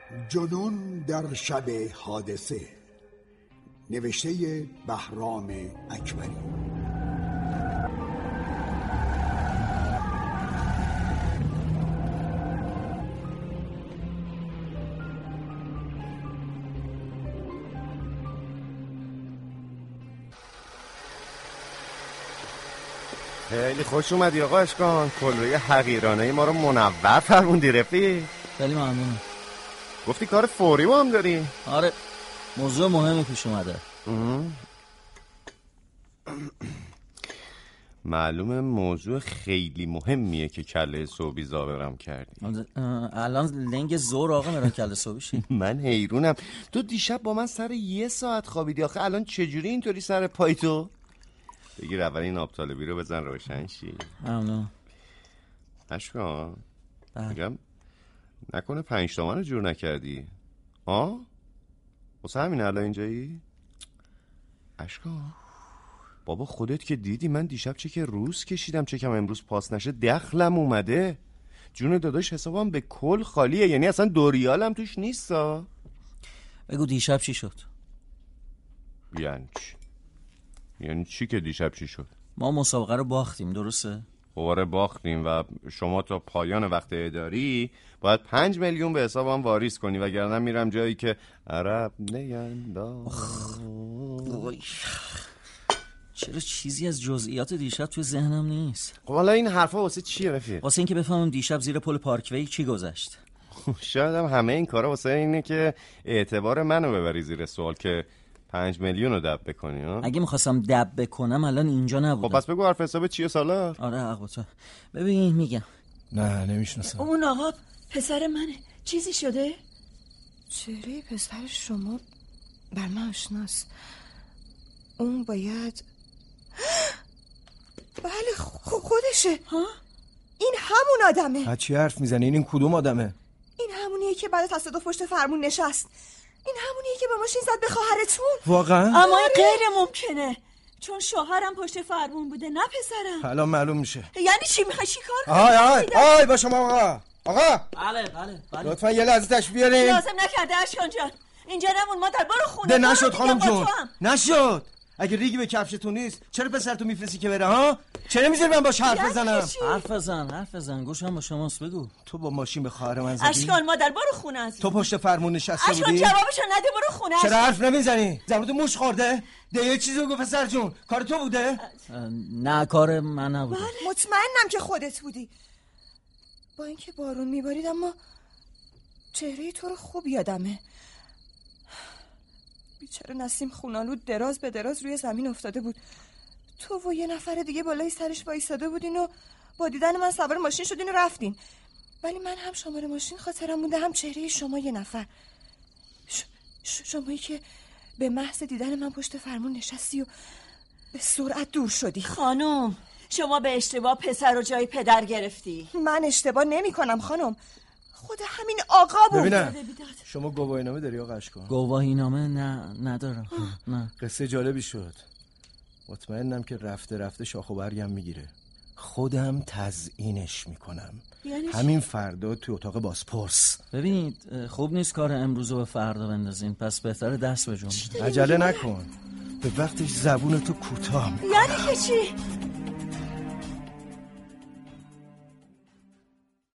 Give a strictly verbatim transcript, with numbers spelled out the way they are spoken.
جنون در شب حادثه، نوشته بهرام اکبری. خیلی خوش اومدی آقا اشکان، کلوی حقیرانه ما رو منور فرموندی رفیق. خیلی ممنونم. گفتی کار فوری با هم داری؟ آره، موضوع مهمی پیش اومده. معلومه موضوع خیلی مهمیه که کله صبحی زابرم کردی. الان لنگ زور آقا میرن کله صبحی شی. من حیرونم، تو دیشب با من سر یه ساعت خوابیدی، آخه الان چجوری اینطوری سر پای تو؟ بگیر اول این آب طالبی رو بزن روشن شی. ممنون. اشکان میگم نکنه پنج تومن رو جور نکردی؟ ها؟ واسه همین الان اینجایی؟ اشکان بابا خودت که دیدی من دیشب چه که روز کشیدم، چه کم امروز پاس نشه دخلم اومده. جون داداش حسابم به کل خالیه، یعنی اصلا دو ریالم توش نیستا. بگو دیشب چی شد؟ یعنی چی؟ یعنی چی که دیشب چی شد؟ ما مسابقه رو باختیم، درسته؟ دوباره باختیم و شما تا پایان وقت اداری باید پنج میلیون به حسابم واریز کنی، وگرنه میرم جایی که عرب نینداز. چرا چیزی از جزئیات دیشب توی ذهنم نیست؟ خب حالا این حرفا واسه چیه رفیق؟ واسه اینکه بفهمم دیشب زیر پل پارکوی چی گذشت. شاید هم همه این کارا واسه اینه که اعتبار منو ببری زیر سوال که پنج میلیون رو دب بکنی. ها؟ اگه میخواستم دب بکنم الان اینجا نبودم. خب پس بگو حرف حساب چیه سالار؟ آره حق با تو. ببین میگم. نه نمیشناسم. اون آقا پسر منه. چیزی شده؟ چهره پسر شما بر من آشناست. اون باید بله خودشه. ها؟ این همون آدمه. چی حرف میزنی؟ این کدوم آدمه؟ این همونیه که بعد تصادف پشت فرمون نشست. این همونیه که با ماشین زد به خواهرتون. واقعا؟ اما این غیر ممکنه، چون شوهرم پشت فرمون بوده نه پسرم. الان معلوم میشه. یعنی چی میخوای چیکار کنی؟ آهای آهای آهای با شما آقا. آقا بله بله بله. لطفا یه لحظه تشریف بیارین. لازم نکرده اشکان جان، اینجا نمون، مادر برو خونه. ده نشد خانم جون، نشد. اگه ریگی به کفشتون نیست چرا پسرتو میفرستی که بره؟ ها چرا نمیذاری من باش حرف بزنم؟ حرف بزن حرف بزن گوشم با شماست. بگو. تو با ماشین به خواهر من زدی؟ اشکان مادر برو خونه از تو پشت فرمون نشسته بودی؟ اشکان جوابشو نده برو خونه. چرا حرف نمیزنی؟ زبونت موش خورده؟ ده یه چیزی بگو پسر جون، کار تو بوده؟ نه کار من نبوده. بله. مطمئنم که خودت بودی. با اینکه بارون میبارید اما چهره تو رو خوب یادمه. بیچاره نسیم خونالود دراز به دراز روی زمین افتاده بود. تو و یه نفر دیگه بالای سرش وایساده بودین و با دیدن من سوار ماشین شدین و رفتین. ولی من هم شماره ماشین خاطرم مونده، هم چهره شما یه نفر. ش... ش... شمایی که به محض دیدن من پشت فرمون نشستی و به سرعت دور شدی. خانم شما به اشتباه پسر رو جای پدر گرفتی. من اشتباه نمی کنم خانم، خود همین آقا بود. ببینم شما گواهی نامه داری آقا اشکان؟ گواهی نامه نه ندارم. نه. قصه جالبی شد. مطمئنم که رفته رفته شاخ و برگم میگیره. خودم تزیینش میکنم. یعنی همین فردا توی اتاق بازپرس. ببینید خوب نیست کار امروز رو به فردا بندازیم، پس بهتره دست بجون. عجله نکن، به وقتش زبون تو کوتاه. یعنی که چی؟